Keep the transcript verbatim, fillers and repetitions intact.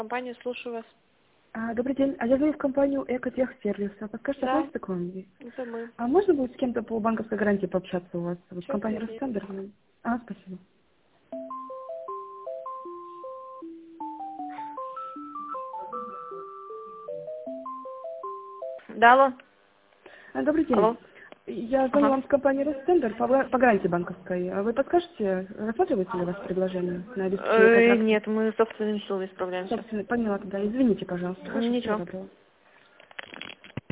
Компания, слушаю вас. А, добрый день. А я звоню в компанию Экотехсервис. А подскажите, Да, пожалуйста, к вам? это мы. А можно будет с кем-то по банковской гарантии пообщаться у вас? Вот Сейчас компания я Ростендер. А, спасибо. Да, алло. А, добрый день. Алло. Я звоню Ага. вам с компании Ростендер по, га- по гарантии банковской. А вы подскажете, рассматриваете ли у вас предложение на обеспечение Э, контракта? нет, мы собственными силами справляемся. Собственно, поняла тогда. Извините, пожалуйста. Хорошо, всего Ничего. доброго.